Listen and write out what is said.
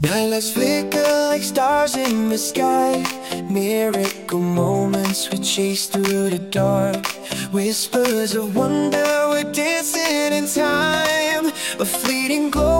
Nightlights flicker like stars in the sky. Miracle moments we chase through the dark. Whispers of wonder, we're dancing in time. A fleeting glow